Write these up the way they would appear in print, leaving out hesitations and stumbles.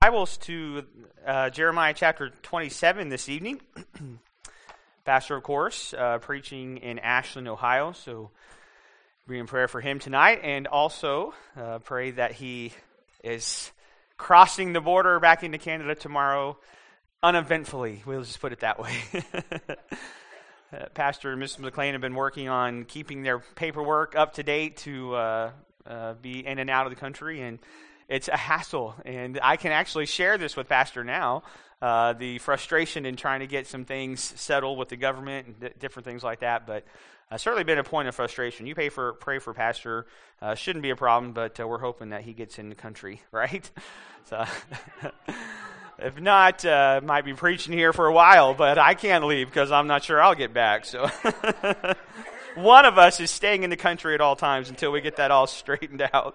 Bibles to Jeremiah chapter 27 this evening. Pastor, of course, preaching in Ashland, Ohio, so be in prayer for him tonight, and also pray that he is crossing the border back into Canada tomorrow uneventfully. We'll just put it that way. Pastor and Mrs. McLean have been working on keeping their paperwork up to date to be in and out of the country, and it's a hassle, and I can actually share this with Pastor now, the frustration in trying to get some things settled with the government and different things like that, but certainly been a point of frustration. You pray for Pastor, shouldn't be a problem, but we're hoping that he gets in the country, right? So, if not, might be preaching here for a while, but I can't leave because I'm not sure I'll get back, so one of us is staying in the country at all times until we get that all straightened out.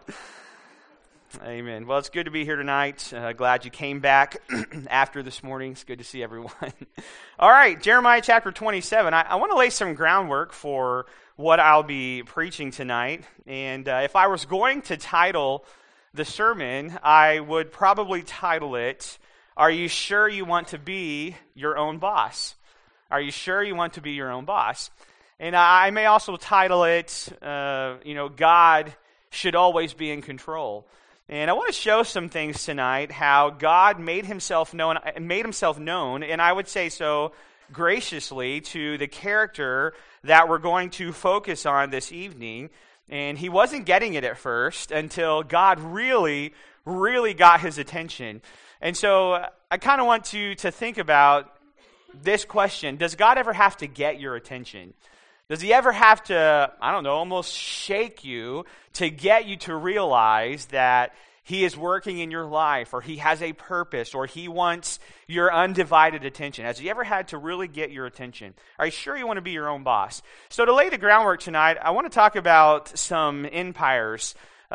Amen. Well, it's good to be here tonight. Glad you came back after this morning. It's good to see everyone. All right, Jeremiah chapter 27. I want to lay some groundwork for what I'll be preaching tonight. And if I was going to title the sermon, I would probably title it, "Are You Sure You Want to Be Your Own Boss?" Are you sure you want to be your own boss? And I may also title it, God should always be in control. And I want to show some things tonight, how God made himself known, and I would say so graciously, to the character that we're going to focus on this evening. And he wasn't getting it at first until God really, really got his attention. And so I kind of want to think about this question: does God ever have to get your attention? Does he ever have to, almost shake you to get you to realize that he is working in your life, or he has a purpose, or he wants your undivided attention? Has he ever had to really get your attention? Are you sure you want to be your own boss? So to lay the groundwork tonight, I want to talk about some empires,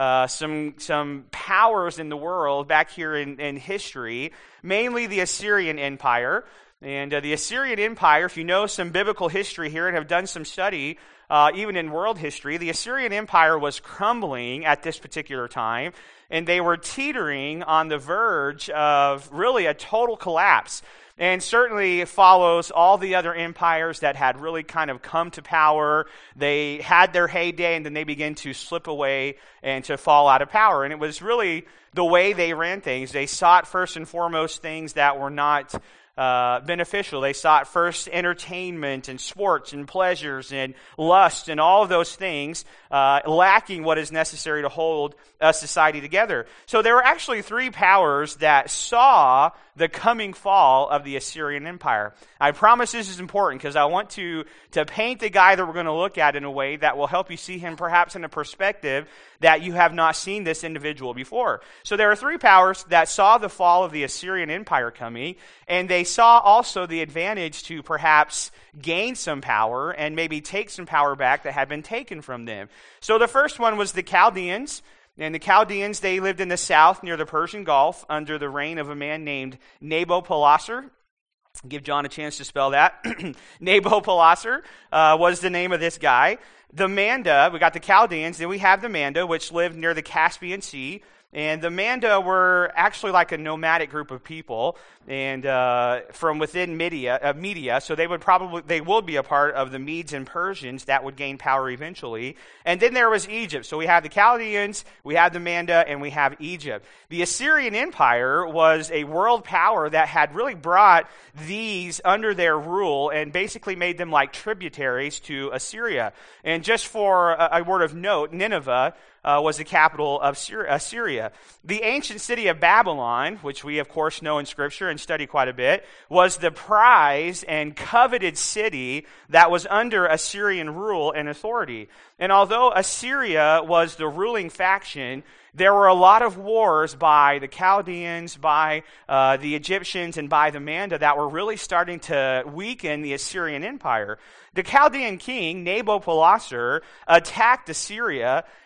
some powers in the world back here in history, mainly the Assyrian Empire. And the Assyrian Empire, if you know some biblical history here and have done some study, even in world history, the Assyrian Empire was crumbling at this particular time, and they were teetering on the verge of really a total collapse. And certainly it follows all the other empires that had really kind of come to power. They had their heyday, and then they began to slip away and to fall out of power. And it was really the way they ran things. They sought first and foremost things that were not beneficial. They sought first entertainment and sports and pleasures and lust and all of those things, lacking what is necessary to hold a society together. So there were actually three powers that saw the coming fall of the Assyrian Empire. I promise this is important because I want to paint the guy that we're going to look at in a way that will help you see him perhaps in a perspective that you have not seen this individual before. So there are three powers that saw the fall of the Assyrian Empire coming, and they saw also the advantage to perhaps gain some power and maybe take some power back that had been taken from them. So the first one was the Chaldeans. And the Chaldeans, they lived in the south near the Persian Gulf under the reign of a man named Nabopolassar. Give John a chance to spell that. Nabopolassar was the name of this guy. The Manda, we got the Chaldeans, then we have the Manda, which lived near the Caspian Sea. And the Manda were actually like a nomadic group of people, and from within Media, so they will be a part of the Medes and Persians that would gain power eventually. And then there was Egypt. So we have the Chaldeans, we have the Manda, and we have Egypt. The Assyrian Empire was a world power that had really brought these under their rule and basically made them like tributaries to Assyria. And just for a word of note, Nineveh was the capital of Assyria. The ancient city of Babylon, which we of course know in Scripture and study quite a bit, was the prized and coveted city that was under Assyrian rule and authority. And although Assyria was the ruling faction, there were a lot of wars by the Chaldeans, by the Egyptians, and by the Manda that were really starting to weaken the Assyrian Empire. The Chaldean king, Nabopolassar, attacked Assyria,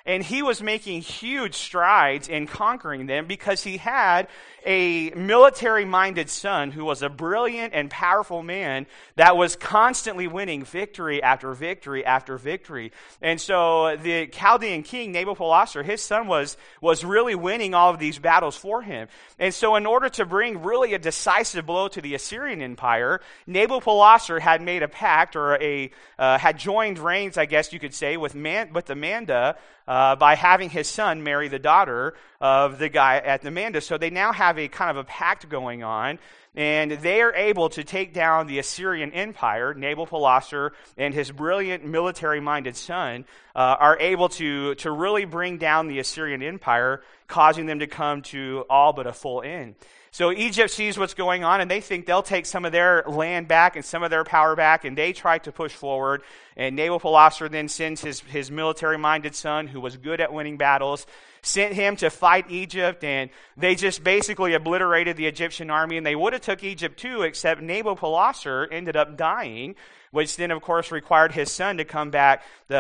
And he was making huge strides in conquering them because he had a military-minded son who was a brilliant and powerful man that was constantly winning victory after victory after victory. And so the Chaldean king, Nabopolassar, his son was really winning all of these battles for him. And so in order to bring really a decisive blow to the Assyrian Empire, Nabopolassar had made a pact, or had joined reigns, I guess you could say, with Amanda, by having his son marry the daughter of the guy at Amanda. So they now have a kind of a pact going on, and they are able to take down the Assyrian Empire. Nabopolassar and his brilliant military-minded son are able to really bring down the Assyrian Empire, causing them to come to all but a full end. So Egypt sees what's going on, and they think they'll take some of their land back and some of their power back, and they try to push forward. And Nabopolassar then sends his military-minded son, who was good at winning battles, sent him to fight Egypt, and they just basically obliterated the Egyptian army, and they would have took Egypt too, except Nabopolassar ended up dying, which then, of course, required his son to come back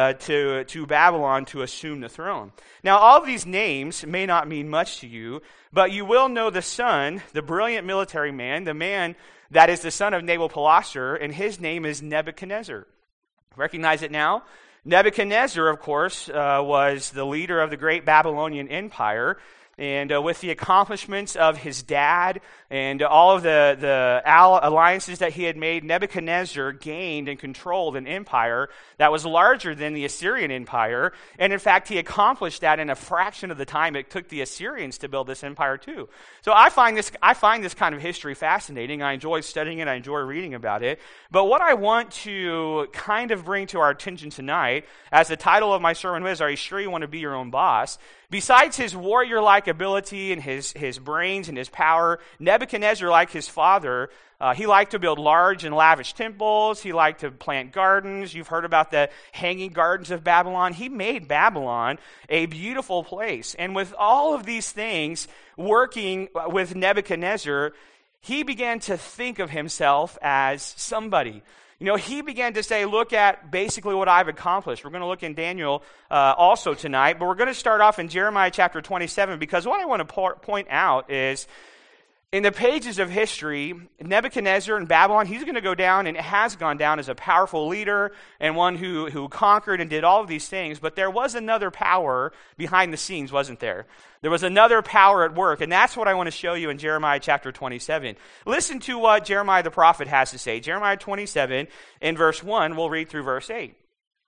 to Babylon to assume the throne. Now, all of these names may not mean much to you, but you will know the son, the brilliant military man, the man that is the son of Nabopolassar, and his name is Nebuchadnezzar. Recognize it now? Nebuchadnezzar, of course, was the leader of the great Babylonian Empire. And with the accomplishments of his dad and all of the alliances that he had made, Nebuchadnezzar gained and controlled an empire that was larger than the Assyrian Empire. And in fact, he accomplished that in a fraction of the time it took the Assyrians to build this empire too. So I find this kind of history fascinating. I enjoy studying it. I enjoy reading about it. But what I want to kind of bring to our attention tonight, as the title of my sermon is, "Are you sure you want to be your own boss?" Besides his warrior-like ability and his brains and his power, Nebuchadnezzar, like his father, he liked to build large and lavish temples. He liked to plant gardens. You've heard about the hanging gardens of Babylon. He made Babylon a beautiful place. And with all of these things working with Nebuchadnezzar, he began to think of himself as somebody. You know, he began to say, look at basically what I've accomplished. We're going to look in Daniel also tonight, but we're going to start off in Jeremiah chapter 27, because what I want to point out is, in the pages of history, Nebuchadnezzar in Babylon, he's going to go down and has gone down as a powerful leader and one who conquered and did all of these things. But there was another power behind the scenes, wasn't there? There was another power at work, and that's what I want to show you in Jeremiah chapter 27. Listen to what Jeremiah the prophet has to say. Jeremiah 27, in verse 1, we'll read through verse 8.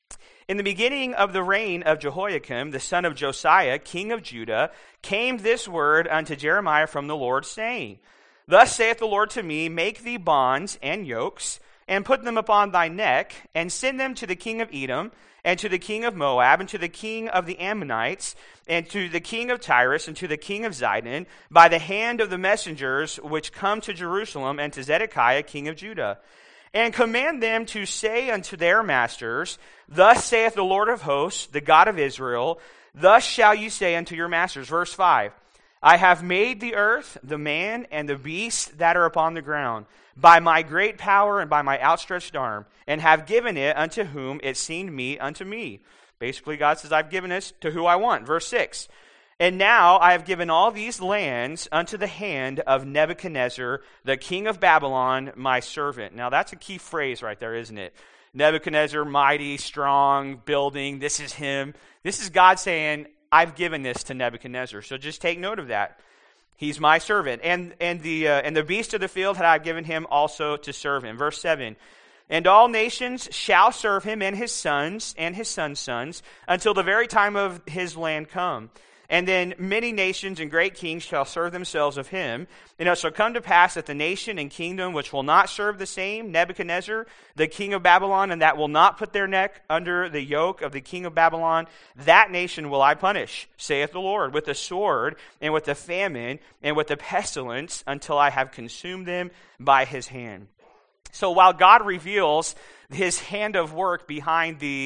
In the beginning of the reign of Jehoiakim, the son of Josiah, king of Judah, came this word unto Jeremiah from the Lord, saying, Thus saith the Lord to me, Make thee bonds and yokes, and put them upon thy neck, and send them to the king of Edom, and to the king of Moab, and to the king of the Ammonites, and to the king of Tyrus, and to the king of Zidon, by the hand of the messengers which come to Jerusalem, and to Zedekiah, king of Judah. And command them to say unto their masters, Thus saith the Lord of hosts, the God of Israel, Thus shall you say unto your masters. Verse 5, I have made the earth, the man, and the beasts that are upon the ground, by my great power and by my outstretched arm, and have given it unto whom it seemed meet unto me. Basically, God says, I've given this to who I want. Verse 6, And now I have given all these lands unto the hand of Nebuchadnezzar, the king of Babylon, my servant. Now that's a key phrase right there, isn't it? Nebuchadnezzar, mighty, strong, building. This is him. This is God saying, I've given this to Nebuchadnezzar. So just take note of that. He's my servant. And the beast of the field had I given him also to serve him. Verse 7. And all nations shall serve him, and his sons and his sons' sons, until the very time of his land come. And then many nations and great kings shall serve themselves of him. And it shall come to pass that the nation and kingdom which will not serve the same Nebuchadnezzar, the king of Babylon, and that will not put their neck under the yoke of the king of Babylon, that nation will I punish, saith the Lord, with the sword and with the famine and with the pestilence, until I have consumed them by his hand. So while God reveals his hand of work behind the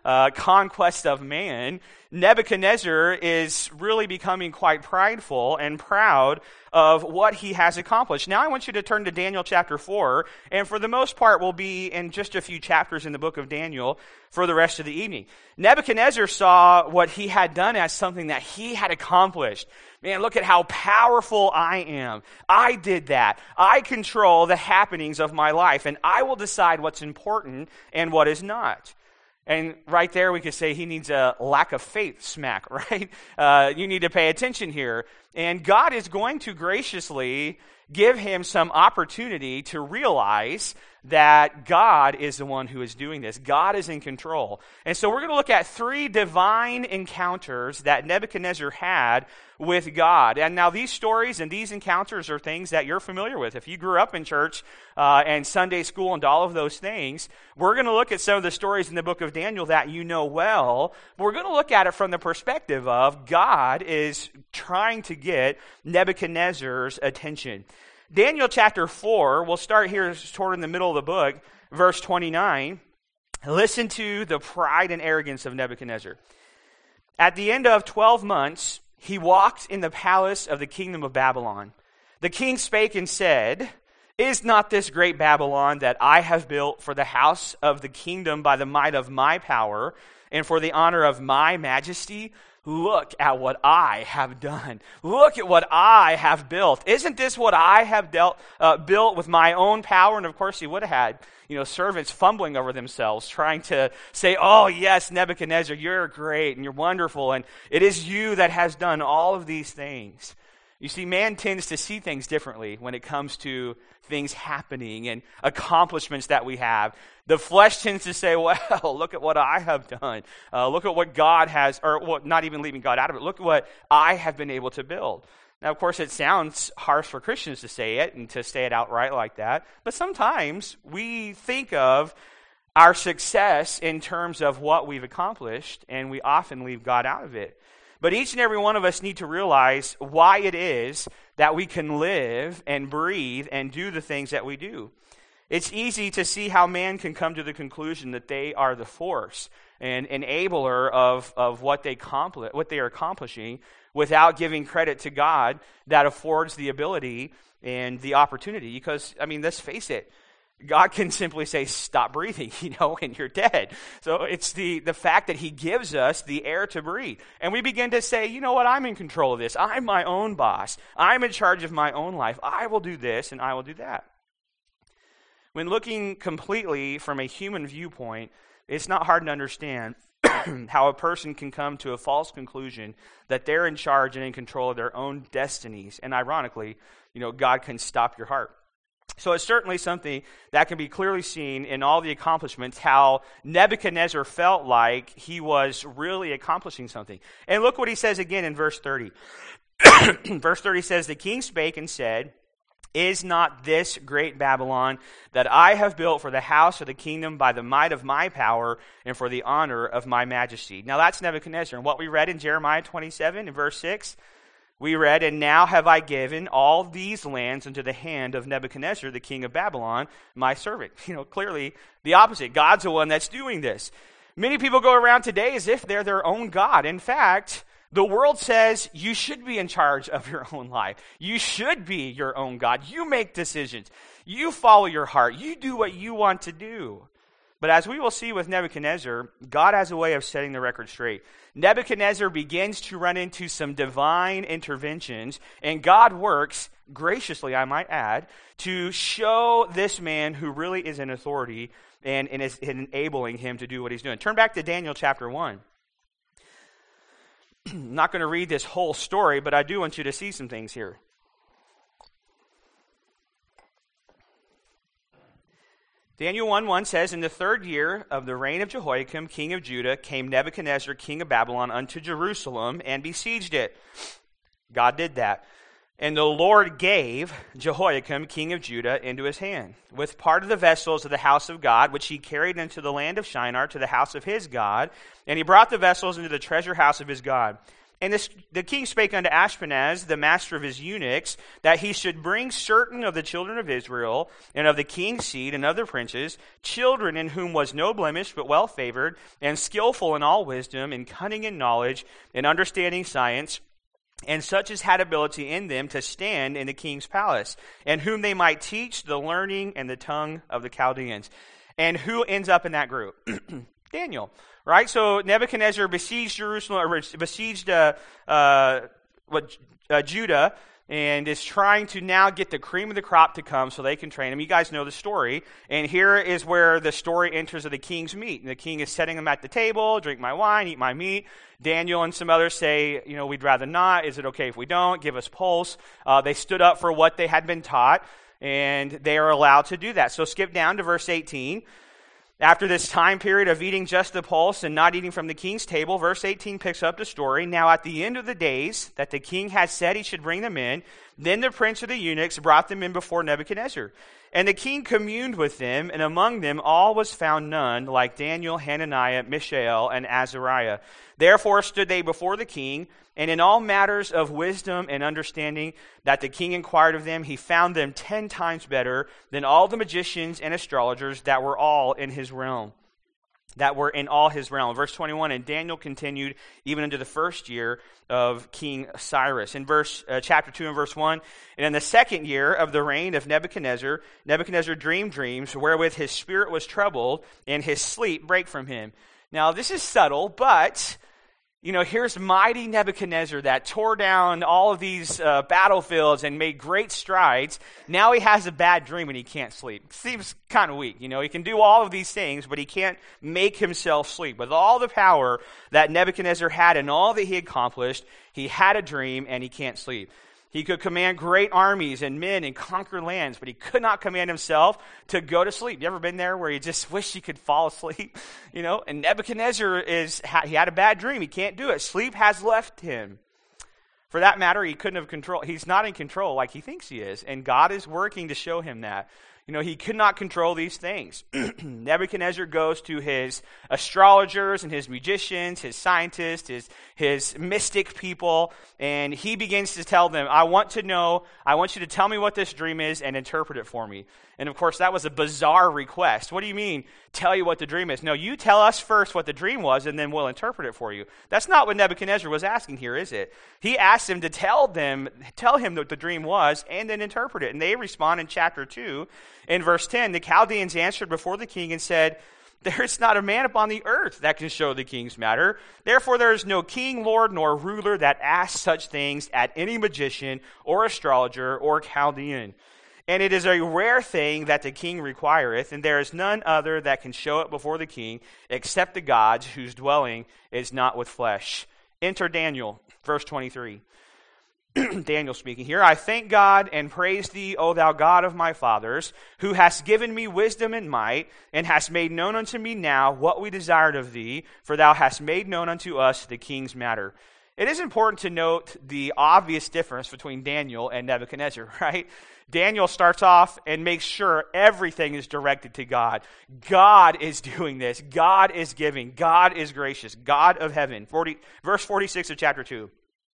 conquest of man, Nebuchadnezzar is really becoming quite prideful and proud of what he has accomplished. Now I want you to turn to Daniel chapter 4, and for the most part we'll be in just a few chapters in the book of Daniel for the rest of the evening. Nebuchadnezzar saw what he had done as something that he had accomplished. Man, look at how powerful I am. I did that. I control the happenings of my life, and I will decide what's important and what is not. And right there we could say he needs a lack of faith smack, right? You need to pay attention here. And God is going to graciously give him some opportunity to realize that God is the one who is doing this. God is in control. And so we're going to look at 3 divine encounters that Nebuchadnezzar had with God. And now these stories and these encounters are things that you're familiar with. If you grew up in church and Sunday school and all of those things, we're going to look at some of the stories in the book of Daniel that you know well. But we're going to look at it from the perspective of God is trying to get Nebuchadnezzar's attention. Daniel chapter 4, we'll start here toward in the middle of the book, verse 29. Listen to the pride and arrogance of Nebuchadnezzar. At the end of 12 months, he walked in the palace of the kingdom of Babylon. The king spake and said, Is not this great Babylon that I have built for the house of the kingdom by the might of my power and for the honor of my majesty? Look at what I have done. Look at what I have built. Isn't this what I have built with my own power? And of course, he would have had, servants fumbling over themselves, trying to say, oh yes, Nebuchadnezzar, you're great and you're wonderful. And it is you that has done all of these things. You see, man tends to see things differently when it comes to things happening and accomplishments that we have. The flesh tends to say, well, look at what I have done. Look at what God has, not even leaving God out of it. Look at what I have been able to build. Now, of course, it sounds harsh for Christians to say it and to say it outright like that. But sometimes we think of our success in terms of what we've accomplished, and we often leave God out of it. But each and every one of us need to realize why it is that we can live and breathe and do the things that we do. It's easy to see how man can come to the conclusion that they are the force and enabler of what they are accomplishing without giving credit to God that affords the ability and the opportunity. Because, let's face it, God can simply say, stop breathing, and you're dead. So it's the fact that he gives us the air to breathe. And we begin to say, you know what, I'm in control of this. I'm my own boss. I'm in charge of my own life. I will do this and I will do that. When looking completely from a human viewpoint, it's not hard to understand how a person can come to a false conclusion that they're in charge and in control of their own destinies. And ironically, God can stop your heart. So it's certainly something that can be clearly seen in all the accomplishments, how Nebuchadnezzar felt like he was really accomplishing something. And look what he says again in verse 30. Verse 30 says, The king spake and said, Is not this great Babylon that I have built for the house of the kingdom by the might of my power and for the honor of my majesty? Now that's Nebuchadnezzar. And what we read in Jeremiah 27 in verse 6, we read, And now have I given all these lands into the hand of Nebuchadnezzar, the king of Babylon, my servant. Clearly the opposite. God's the one that's doing this. Many people go around today as if they're their own God. In fact, the world says you should be in charge of your own life. You should be your own God. You make decisions. You follow your heart. You do what you want to do. But as we will see with Nebuchadnezzar, God has a way of setting the record straight. Nebuchadnezzar begins to run into some divine interventions, and God works, graciously I might add, to show this man who really is in authority and is enabling him to do what he's doing. Turn back to Daniel chapter 1. I'm not going to read this whole story, but I do want you to see some things here. Daniel 1:1 says, In the 3rd year of the reign of Jehoiakim, king of Judah, came Nebuchadnezzar, king of Babylon, unto Jerusalem, and besieged it. God did that. And the Lord gave Jehoiakim, king of Judah, into his hand, with part of the vessels of the house of God, which he carried into the land of Shinar to the house of his God. And he brought the vessels into the treasure house of his God. And the king spake unto Ashpenaz, the master of his eunuchs, that he should bring certain of the children of Israel, and of the king's seed, and of the princes, children in whom was no blemish, but well favored, and skillful in all wisdom, and cunning in knowledge, and understanding science, and such as had ability in them to stand in the king's palace, and whom they might teach the learning and the tongue of the Chaldeans. And who ends up in that group? Daniel. Right, so Nebuchadnezzar besieged Jerusalem, or besieged Judah, and is trying to now get the cream of the crop to come so they can train him. You guys know the story, and here is where the story enters of the king's meat. And the king is setting them at the table, drink my wine, eat my meat. Daniel and some others say, we'd rather not. Is it okay if we don't? Give us pulse. They stood up for what they had been taught, and they are allowed to do that. So skip down to verse 18. After this time period of eating just the pulse and not eating from the king's table, verse 18 picks up the story. Now at the end of the days that the king had said he should bring them in, then the prince of the eunuchs brought them in before Nebuchadnezzar. And the king communed with them, and among them all was found none like Daniel, Hananiah, Mishael, and Azariah. Therefore stood they before the king, and in all matters of wisdom and understanding that the king inquired of them, he found them 10 times better than all the magicians and astrologers that were all in his realm. That were in all his realm. Verse 21, and Daniel continued even into the first year of King Cyrus. In chapter 2 and verse 1, and in the second year of the reign of Nebuchadnezzar, Nebuchadnezzar dreamed dreams wherewith his spirit was troubled, and his sleep brake from him. Now this is subtle, but here's mighty Nebuchadnezzar that tore down all of these battlefields and made great strides. Now he has a bad dream and he can't sleep. Seems kind of weak. He can do all of these things, but he can't make himself sleep. With all the power that Nebuchadnezzar had and all that he accomplished, he had a dream and he can't sleep. He could command great armies and men and conquer lands, but he could not command himself to go to sleep. You ever been there where you just wish you could fall asleep? And Nebuchadnezzar he had a bad dream. He can't do it. Sleep has left him. For that matter, he couldn't have control. He's not in control like he thinks he is, and God is working to show him that. He could not control these things. Nebuchadnezzar goes to his astrologers and his magicians, his scientists, his mystic people, and he begins to tell them, I want you to tell me what this dream is and interpret it for me. And of course, that was a bizarre request. What do you mean, tell you what the dream is? No, you tell us first what the dream was, and then we'll interpret it for you. That's not what Nebuchadnezzar was asking here, is it? He asked them to tell him what the dream was, and then interpret it. And they respond in chapter 2. In verse 10, the Chaldeans answered before the king and said, there is not a man upon the earth that can show the king's matter. Therefore there is no king, lord, nor ruler that asks such things at any magician or astrologer or Chaldean. And it is a rare thing that the king requireth, and there is none other that can show it before the king, except the gods whose dwelling is not with flesh. Enter Daniel, verse 23. Daniel speaking here, I thank God and praise thee, O thou God of my fathers, who hast given me wisdom and might, and hast made known unto me now what we desired of thee, for thou hast made known unto us the king's matter. It is important to note the obvious difference between Daniel and Nebuchadnezzar, right? Daniel starts off and makes sure everything is directed to God. God is doing this. God is giving. God is gracious. God of heaven. Verse 46 of chapter 2.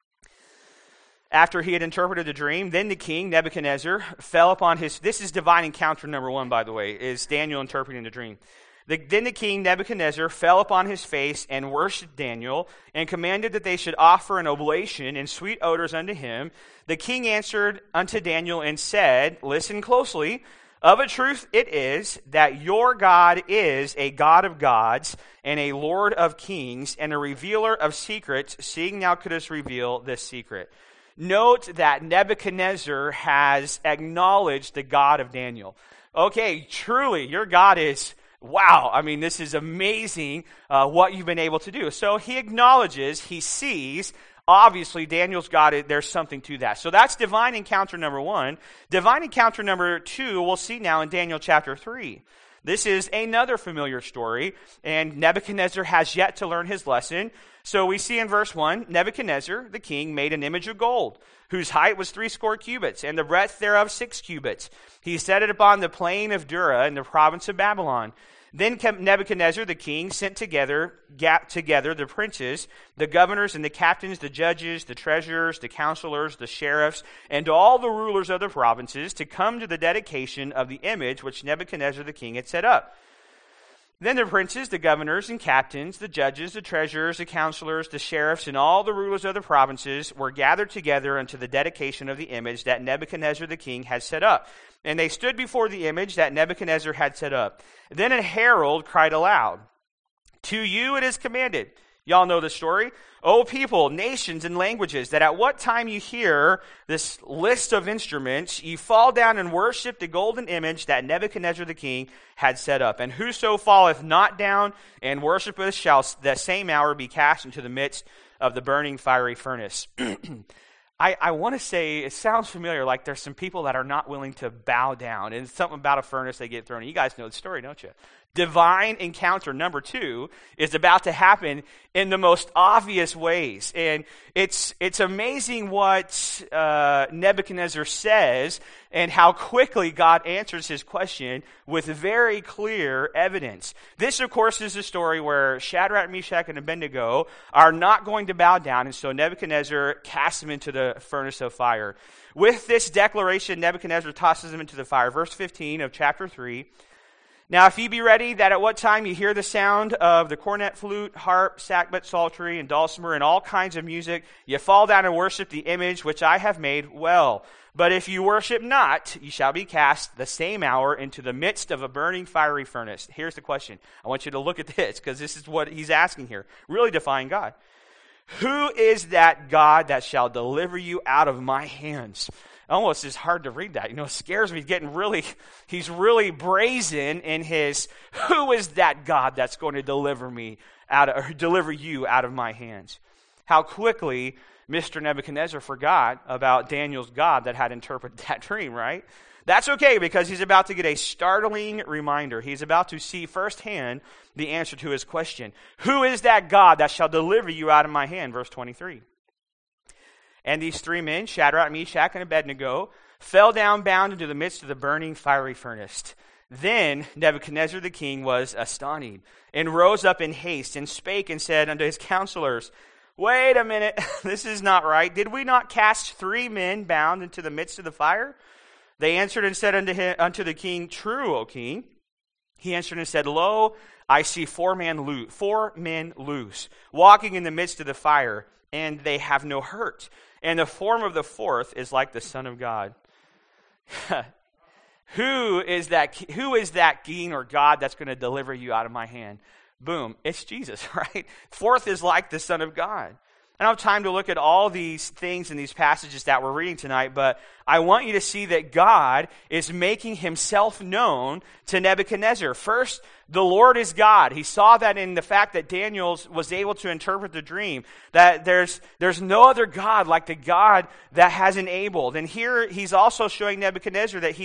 After he had interpreted the dream, then the king, Nebuchadnezzar, fell upon his... This is divine encounter number 1, by the way, is Daniel interpreting the dream. Then the king, Nebuchadnezzar, fell upon his face and worshipped Daniel, and commanded that they should offer an oblation and sweet odors unto him. The king answered unto Daniel and said, listen closely, of a truth it is that your God is a God of gods, and a Lord of kings, and a revealer of secrets, seeing thou couldst reveal this secret. Note that Nebuchadnezzar has acknowledged the God of Daniel. Okay, truly, your God is, wow, this is amazing what you've been able to do. So he acknowledges, he sees, obviously Daniel's got it, there's something to that. So that's divine encounter number 1. Divine encounter number 2, we'll see now in Daniel chapter 3. This is another familiar story, and Nebuchadnezzar has yet to learn his lesson. So we see in verse 1, Nebuchadnezzar, the king, made an image of gold, whose height was 60 cubits, and the breadth thereof 6 cubits. He set it upon the plain of Dura in the province of Babylon. Then Nebuchadnezzar the king sent together the princes, the governors and the captains, the judges, the treasurers, the counselors, the sheriffs, and all the rulers of the provinces to come to the dedication of the image which Nebuchadnezzar the king had set up. Then the princes, the governors and captains, the judges, the treasurers, the counselors, the sheriffs, and all the rulers of the provinces were gathered together unto the dedication of the image that Nebuchadnezzar the king had set up. And they stood before the image that Nebuchadnezzar had set up. Then a herald cried aloud, "To you it is commanded." Y'all know the story. "O people, nations, and languages, that at what time you hear this list of instruments, you fall down and worship the golden image that Nebuchadnezzar the king had set up. And whoso falleth not down and worshipeth shall that same hour be cast into the midst of the burning fiery furnace." I want to say, it sounds familiar, like there's some people that are not willing to bow down. And it's something about a furnace they get thrown in. You guys know the story, don't you? Divine encounter number 2 is about to happen in the most obvious ways. And it's amazing what Nebuchadnezzar says and how quickly God answers his question with very clear evidence. This, of course, is the story where Shadrach, Meshach, and Abednego are not going to bow down, and so Nebuchadnezzar casts them into the furnace of fire. With this declaration, Nebuchadnezzar tosses them into the fire. Verse 15 of chapter 3. "Now if ye be ready, that at what time you hear the sound of the cornet, flute, harp, sackbut, psaltery, and dulcimer, and all kinds of music, ye fall down and worship the image which I have made, well. But if you worship not, ye shall be cast the same hour into the midst of a burning fiery furnace." Here's the question. I want you to look at this, because this is what he's asking here. Really defying God. "Who is that God that shall deliver you out of my hands?" Almost is hard to read that. It scares me. He's really brazen in his, who is that God that's going to deliver you out of my hands? How quickly Mr. Nebuchadnezzar forgot about Daniel's God that had interpreted that dream, right? That's okay, because he's about to get a startling reminder. He's about to see firsthand the answer to his question. Who is that God that shall deliver you out of my hand? Verse 23. "And these 3 men, Shadrach, Meshach, and Abednego, fell down bound into the midst of the burning fiery furnace. Then Nebuchadnezzar the king was astonished, and rose up in haste, and spake and said unto his counselors, Wait a minute, this is not right. Did we not cast 3 men bound into the midst of the fire? They answered and said unto the king, True, O king. He answered and said, Lo, I see 4 men loose, walking in the midst of the fire, and they have no hurt. And the form of the 4th is like the Son of God. Who is that king or God that's going to deliver you out of my hand? Boom, it's Jesus, right? 4th is like the Son of God. I don't have time to look at all these things in these passages that we're reading tonight, but I want you to see that God is making himself known to Nebuchadnezzar. First, the Lord is God. He saw that in the fact that Daniel was able to interpret the dream, that there's no other God like the God that has enabled. And here he's also showing Nebuchadnezzar that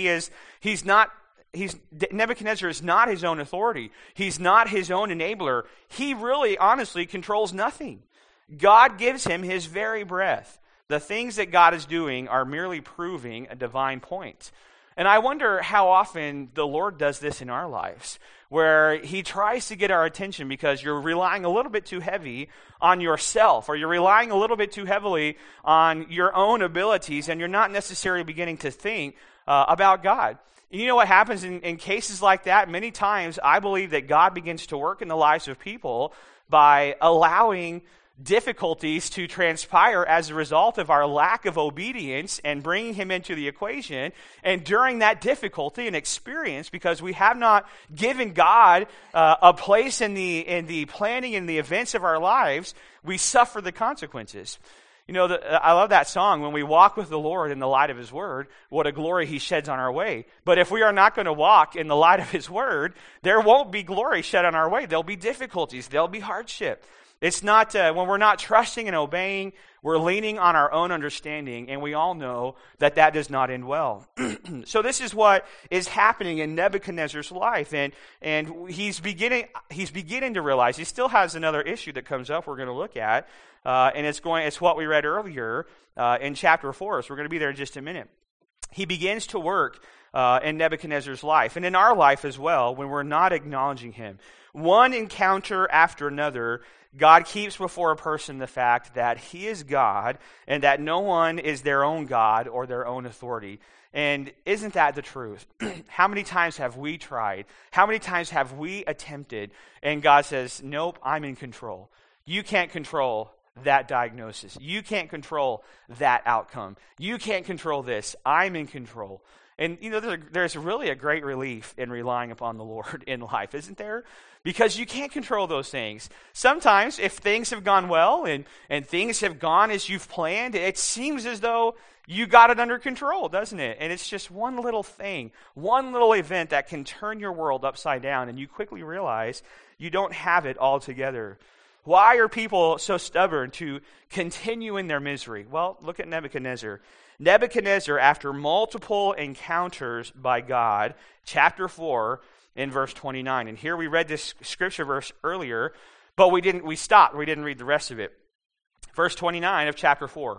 Nebuchadnezzar is not his own authority. He's not his own enabler. He really, honestly, controls nothing. God gives him his very breath. The things that God is doing are merely proving a divine point. And I wonder how often the Lord does this in our lives, where he tries to get our attention because you're relying a little bit too heavy on yourself, or you're relying a little bit too heavily on your own abilities, and you're not necessarily beginning to think about God. You know what happens in cases like that? Many times I believe that God begins to work in the lives of people by allowing difficulties to transpire as a result of our lack of obedience and bringing him into the equation. And during that difficulty and experience, because we have not given God a place in the planning and the events of our lives, we suffer the consequences. I love that song, when we walk with the Lord in the light of his word, what a glory he sheds on our way. But if we are not going to walk in the light of his word, there won't be glory shed on our way. There'll be difficulties. There'll be hardship. It's not, when we're not trusting and obeying, we're leaning on our own understanding, and we all know that does not end well. So this is what is happening in Nebuchadnezzar's life, and he's beginning to realize. He still has another issue that comes up we're going to look at, and it's what we read earlier in chapter 4, so we're going to be there in just a minute. He begins to work in Nebuchadnezzar's life and in our life as well when we're not acknowledging him. One encounter after another, God keeps before a person the fact that he is God and that no one is their own God or their own authority. And isn't that the truth? How many times have we tried? How many times have we attempted? And God says, nope, I'm in control. You can't control that diagnosis. You can't control that outcome. You can't control this. I'm in control. And, there's really a great relief in relying upon the Lord in life, isn't there? Because you can't control those things. Sometimes, if things have gone well and things have gone as you've planned, it seems as though you got it under control, doesn't it? And it's just one little thing, one little event that can turn your world upside down, and you quickly realize you don't have it all together. Why are people so stubborn to continue in their misery? Well, look at Nebuchadnezzar. Nebuchadnezzar, after multiple encounters by God, chapter 4 in verse 29. And here we read this scripture verse earlier, but we stopped. We didn't read the rest of it. Verse 29 of chapter 4.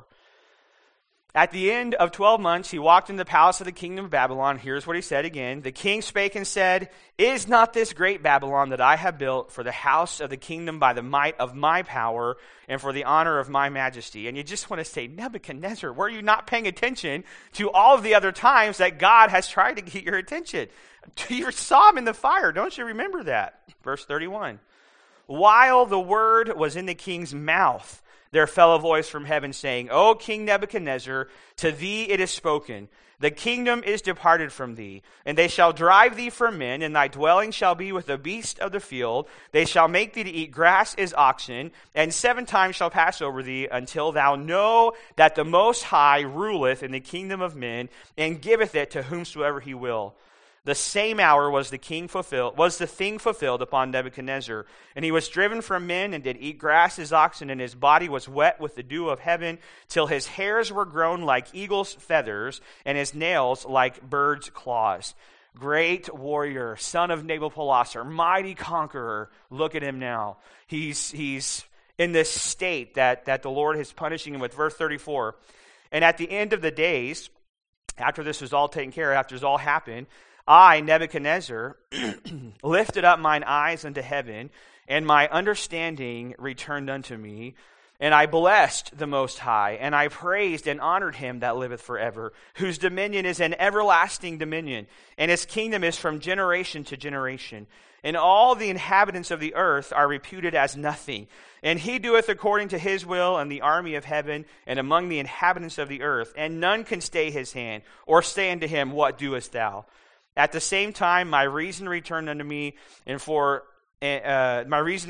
At the end of 12 months, he walked in the palace of the kingdom of Babylon. Here's what he said again. The king spake and said, Is not this great Babylon that I have built for the house of the kingdom by the might of my power and for the honor of my majesty? And you just want to say, Nebuchadnezzar, were you not paying attention to all of the other times that God has tried to get your attention? You saw him in the fire. Don't you remember that? Verse 31. While the word was in the king's mouth, there fell a voice from heaven saying, O King Nebuchadnezzar, to thee it is spoken, the kingdom is departed from thee, and they shall drive thee from men, and thy dwelling shall be with the beasts of the field. They shall make thee to eat grass as oxen, and 7 times shall pass over thee, until thou know that the Most High ruleth in the kingdom of men, and giveth it to whomsoever he will. The same hour was the thing fulfilled upon Nebuchadnezzar. And he was driven from men and did eat grass as oxen, and his body was wet with the dew of heaven, till his hairs were grown like eagle's feathers, and his nails like bird's claws. Great warrior, son of Nabopolassar, mighty conqueror. Look at him now. He's in this state that the Lord is punishing him with. Verse 34. And at the end of the days, after this was all taken care of, after this all happened, I, Nebuchadnezzar, lifted up mine eyes unto heaven, and my understanding returned unto me. And I blessed the Most High, and I praised and honored him that liveth forever, whose dominion is an everlasting dominion, and his kingdom is from generation to generation. And all the inhabitants of the earth are reputed as nothing. And he doeth according to his will in the army of heaven and among the inhabitants of the earth, and none can stay his hand, or say unto him, What doest thou? At the same time, my reason returned unto me, and for the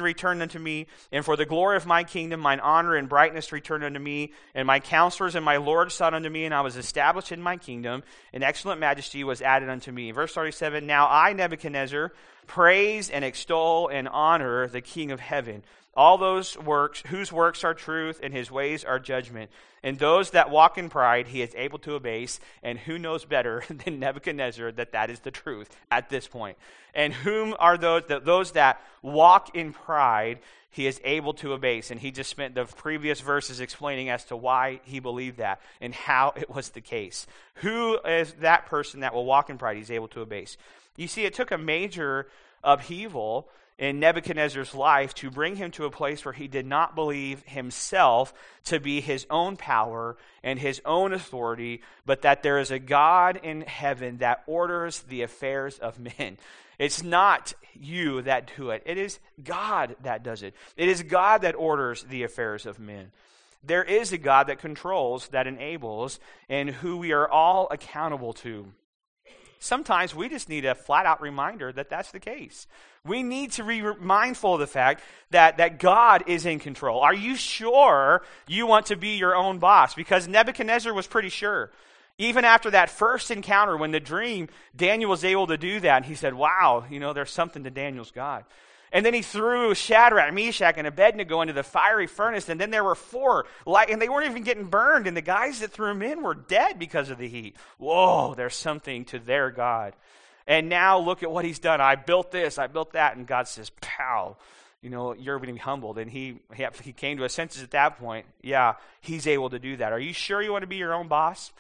glory of my kingdom, mine honor and brightness returned unto me, and my counselors and my Lord sought unto me, and I was established in my kingdom, and excellent majesty was added unto me. Verse 37, Now I, Nebuchadnezzar, praise and extol and honor the King of heaven, all those works whose works are truth, and his ways are judgment. And those that walk in pride he is able to abase. And who knows better than Nebuchadnezzar that is the truth at this point? And whom are those that walk in pride he is able to abase? And he just spent the previous verses explaining as to why he believed that and how it was the case. Who is that person that will walk in pride he's able to abase? You see, it took a major upheaval in Nebuchadnezzar's life to bring him to a place where he did not believe himself to be his own power and his own authority, but that there is a God in heaven that orders the affairs of men. It's not you that do it. It is God that does it. It is God that orders the affairs of men. There is a God that controls, that enables, and who we are all accountable to. Sometimes we just need a flat-out reminder that that's the case. We need to be mindful of the fact that God is in control. Are you sure you want to be your own boss? Because Nebuchadnezzar was pretty sure. Even after that first encounter, when the dream, Daniel was able to do that. And he said, wow, there's something to Daniel's God. And then he threw Shadrach, Meshach, and Abednego into the fiery furnace. And then there were 4, and they weren't even getting burned. And the guys that threw them in were dead because of the heat. Whoa, there's something to their God. And now look at what he's done. I built this, I built that. And God says, pow, you're being humbled. And he came to his senses at that point. Yeah, he's able to do that. Are you sure you want to be your own boss?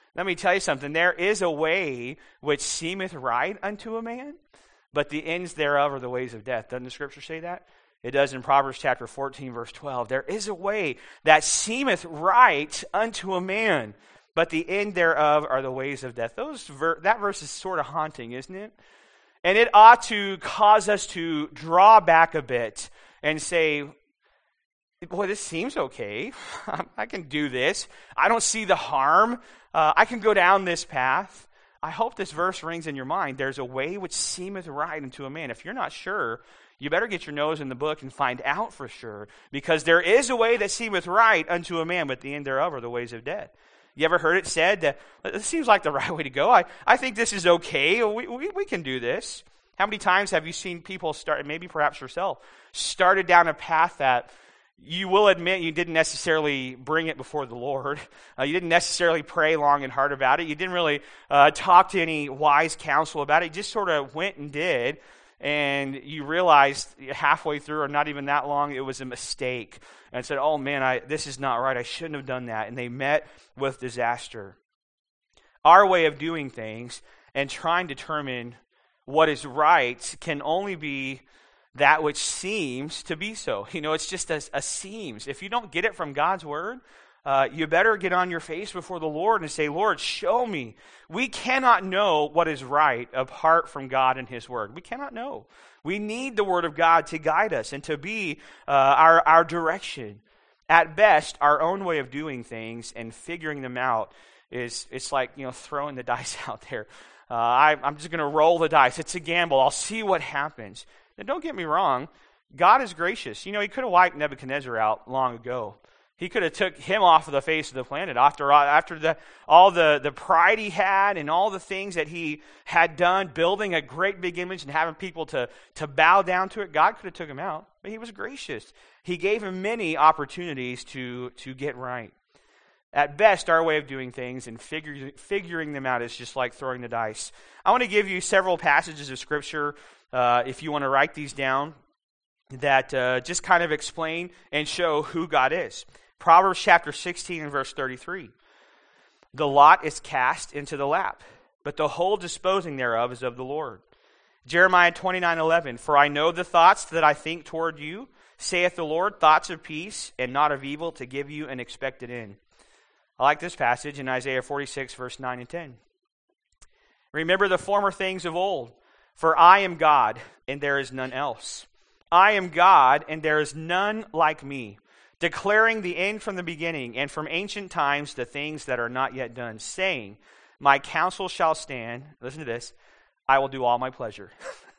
Let me tell you something. There is a way which seemeth right unto a man, but the ends thereof are the ways of death. Doesn't the scripture say that? It does in Proverbs chapter 14, verse 12. There is a way that seemeth right unto a man, but the end thereof are the ways of death. That verse is sort of haunting, isn't it? And it ought to cause us to draw back a bit and say, boy, this seems okay. I can do this. I don't see the harm. I can go down this path. I hope this verse rings in your mind. There's a way which seemeth right unto a man. If you're not sure, you better get your nose in the book and find out for sure, because there is a way that seemeth right unto a man, but the end thereof are the ways of death. You ever heard it said that it seems like the right way to go? I think this is okay. We can do this. How many times have you seen people start, maybe perhaps yourself, started down a path that you will admit you didn't necessarily bring it before the Lord. You didn't necessarily pray long and hard about it. You didn't really talk to any wise counsel about it. You just sort of went and did. And you realized halfway through, or not even that long, it was a mistake. And said, oh man, this is not right. I shouldn't have done that. And they met with disaster. Our way of doing things and trying to determine what is right can only be that which seems to be so. It's just a seems. If you don't get it from God's word, you better get on your face before the Lord and say, Lord, show me. We cannot know what is right apart from God and His word. We cannot know. We need the word of God to guide us and to be our direction. At best, our own way of doing things and figuring them out it's like throwing the dice out there. I'm just going to roll the dice. It's a gamble. I'll see what happens. Now, don't get me wrong. God is gracious. He could have wiped Nebuchadnezzar out long ago. He could have took him off of the face of the planet after all the pride he had and all the things that he had done, building a great big image and having people to bow down to it. God could have took him out, but He was gracious. He gave him many opportunities to get right. At best, our way of doing things and figuring them out is just like throwing the dice. I want to give you several passages of Scripture, if you want to write these down, that just kind of explain and show who God is. Proverbs chapter 16 and verse 33. The lot is cast into the lap, but the whole disposing thereof is of the Lord. Jeremiah 29:11. For I know the thoughts that I think toward you, saith the Lord, thoughts of peace and not of evil, to give you an expected end. I like this passage in Isaiah 46 verse 9 and 10. Remember the former things of old, for I am God and there is none else. I am God and there is none like me, declaring the end from the beginning, and from ancient times the things that are not yet done, saying, my counsel shall stand. Listen to this. I will do all my pleasure.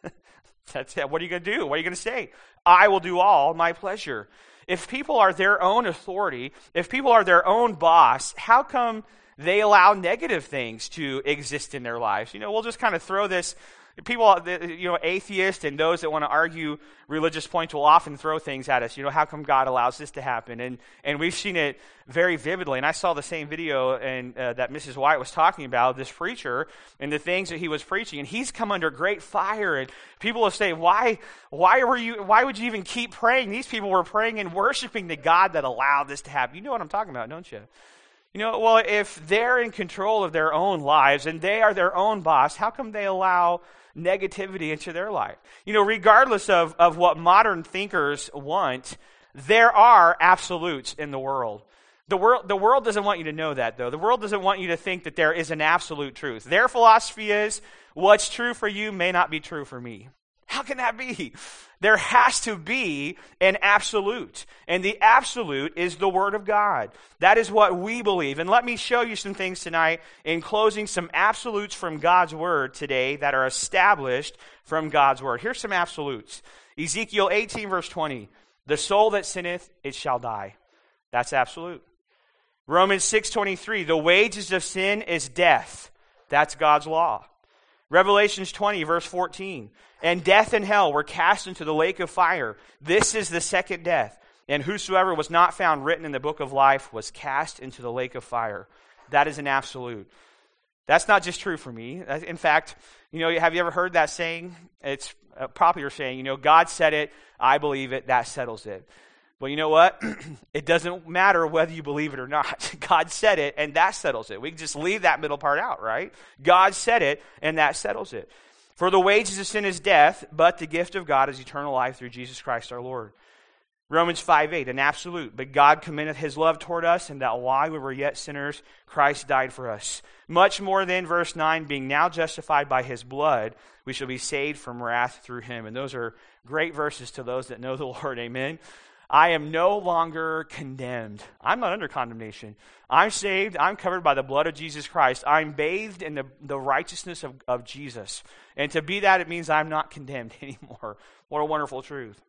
That's it. What are you going to do? What are you going to say? I will do all my pleasure. If people are their own authority, if people are their own boss, how come they allow negative things to exist in their lives? We'll just kind of throw this. People, atheists and those that want to argue religious points will often throw things at us. How come God allows this to happen? And we've seen it very vividly. And I saw the same video that Mrs. White was talking about, this preacher, and the things that he was preaching. And he's come under great fire. And people will say, why would you even keep praying? These people were praying and worshiping the God that allowed this to happen. You know what I'm talking about, don't you? Well, if they're in control of their own lives and they are their own boss, how come they allow negativity into their life? Regardless of what modern thinkers want, there are absolutes in the world. The world doesn't want you to know that, though. The world doesn't want you to think that there is an absolute truth. Their philosophy is, what's true for you may not be true for me. How can that be? There has to be an absolute. And the absolute is the Word of God. That is what we believe. And let me show you some things tonight in closing, some absolutes from God's Word today that are established from God's Word. Here's some absolutes. Ezekiel 18 verse 20. The soul that sinneth, it shall die. That's absolute. Romans 6:23. The wages of sin is death. That's God's law. Revelations 20 verse 14. And death and hell were cast into the lake of fire. This is the second death. And whosoever was not found written in the book of life was cast into the lake of fire. That is an absolute. That's not just true for me. In fact, have you ever heard that saying? It's a popular saying, God said it, I believe it, that settles it. Well, you know what? It doesn't matter whether you believe it or not. God said it, and that settles it. We can just leave that middle part out, right? God said it, and that settles it. For the wages of sin is death, but the gift of God is eternal life through Jesus Christ our Lord. Romans 5:8, an absolute. But God commendeth his love toward us, and that while we were yet sinners, Christ died for us. Much more than, verse 9, being now justified by his blood, we shall be saved from wrath through him. And those are great verses to those that know the Lord. Amen. I am no longer condemned. I'm not under condemnation. I'm saved. I'm covered by the blood of Jesus Christ. I'm bathed in the righteousness of Jesus. And to be that, it means I'm not condemned anymore. What a wonderful truth.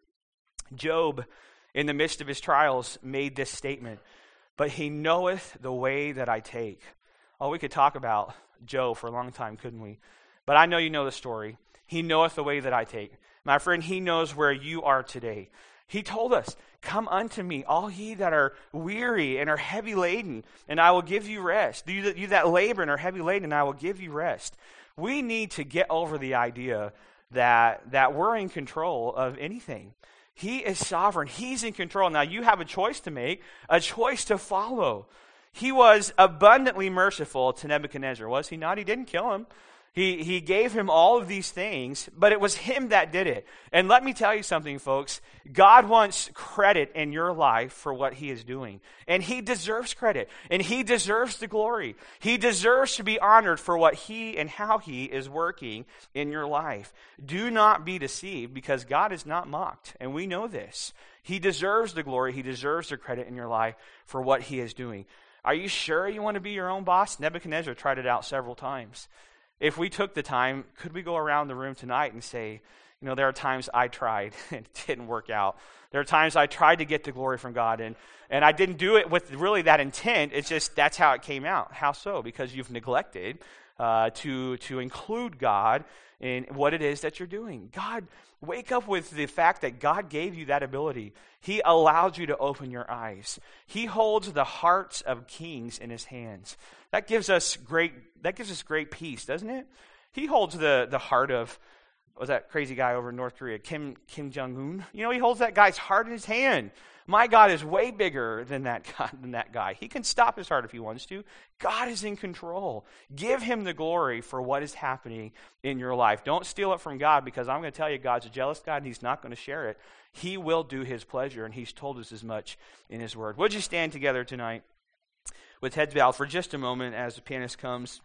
Job, in the midst of his trials, made this statement, but he knoweth the way that I take. Oh, we could talk about Job for a long time, couldn't we? But I know you know the story. He knoweth the way that I take. My friend, he knows where you are today. He told us, come unto me, all ye that are weary and are heavy laden, and I will give you rest. You that labor and are heavy laden, and I will give you rest. We need to get over the idea that we're in control of anything. He is sovereign. He's in control. Now you have a choice to make, a choice to follow. He was abundantly merciful to Nebuchadnezzar, was he not? He didn't kill him. He gave him all of these things, but it was him that did it. And let me tell you something, folks. God wants credit in your life for what he is doing. And he deserves credit. And he deserves the glory. He deserves to be honored for what he and how he is working in your life. Do not be deceived, because God is not mocked. And we know this. He deserves the glory. He deserves the credit in your life for what he is doing. Are you sure you want to be your own boss? Nebuchadnezzar tried it out several times. If we took the time, could we go around the room tonight and say, there are times I tried and it didn't work out. There are times I tried to get the glory from God and I didn't do it with really that intent. It's just that's how it came out. How so? Because you've neglected to include God in what it is that you're doing. God, wake up with the fact that God gave you that ability. He allowed you to open your eyes. He holds the hearts of kings in his hands. That gives us great peace, doesn't it? He holds the heart of, what was that crazy guy over in North Korea, Kim Jong-un? He holds that guy's heart in his hand. My God is way bigger than that guy. He can stop his heart if he wants to. God is in control. Give him the glory for what is happening in your life. Don't steal it from God, because I'm going to tell you, God's a jealous God and he's not going to share it. He will do his pleasure, and he's told us as much in his word. Would you stand together tonight with heads bowed for just a moment as the pianist comes?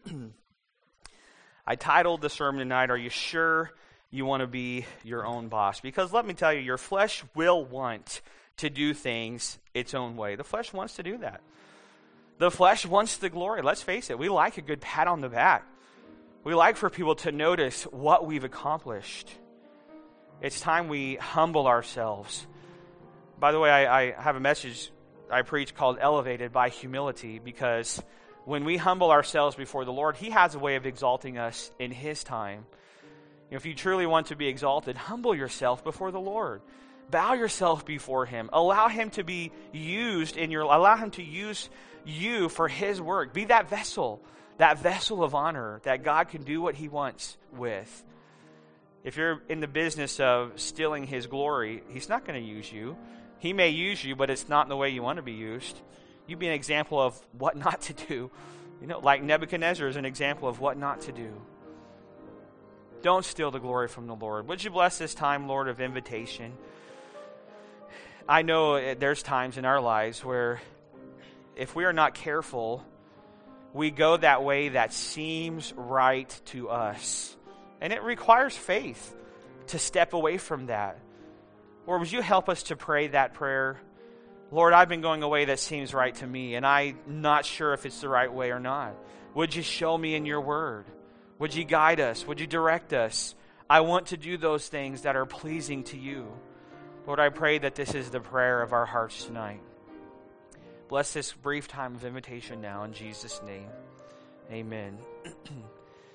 I titled the sermon tonight, Are You Sure You Want to Be Your Own Boss? Because let me tell you, your flesh will want to do things its own way. The flesh wants to do that. The flesh wants the glory. Let's face it, we like a good pat on the back. We like for people to notice what we've accomplished. It's time we humble ourselves. By the way, I have a message I preach called Elevated by Humility, because when we humble ourselves before the Lord, he has a way of exalting us in his time. If you truly want to be exalted, humble yourself before the Lord. Bow yourself before him. Allow him to be used allow him to use you for his work. Be that vessel of honor that God can do what he wants with. If you're in the business of stealing his glory, he's not going to use you. He may use you, but it's not in the way you want to be used. You be an example of what not to do. Like Nebuchadnezzar is an example of what not to do. Don't steal the glory from the Lord. Would you bless this time, Lord, of invitation? I know there's times in our lives where if we are not careful, we go that way that seems right to us. And it requires faith to step away from that. Or would you help us to pray that prayer? Lord, I've been going a way that seems right to me, and I'm not sure if it's the right way or not. Would you show me in your word? Would you guide us? Would you direct us? I want to do those things that are pleasing to you. Lord, I pray that this is the prayer of our hearts tonight. Bless this brief time of invitation now in Jesus' name. Amen.